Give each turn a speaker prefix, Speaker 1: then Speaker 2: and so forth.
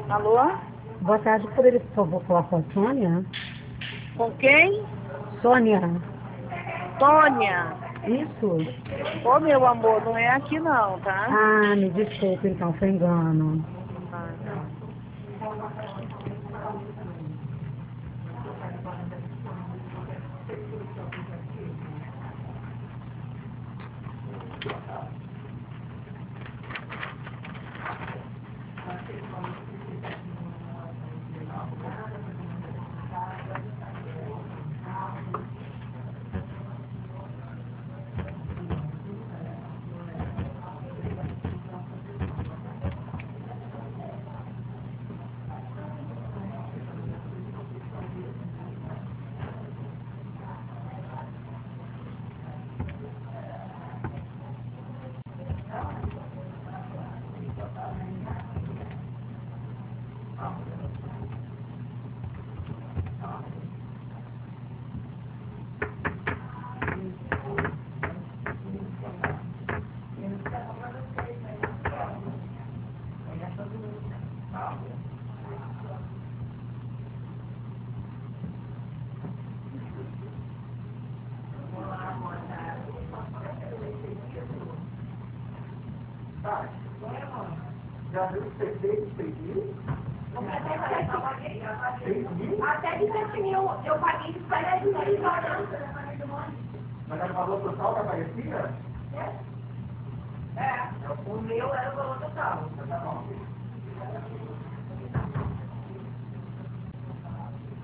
Speaker 1: Alô?
Speaker 2: Boa tarde, poderia, por favor, falar com a Sônia?
Speaker 1: Com quem?
Speaker 2: Sônia,
Speaker 1: Tônia.
Speaker 2: isso?
Speaker 1: Ô, meu amor, não é aqui não, tá?
Speaker 2: Ah, me desculpe, então, foi engano.
Speaker 1: Ah,
Speaker 3: Já viu que você fez 6.000?
Speaker 4: Até de 7.000 eu paguei de 7.000.
Speaker 3: Mas o valor total que aparecia?
Speaker 4: É, o meu era o valor total.
Speaker 3: Tá bom.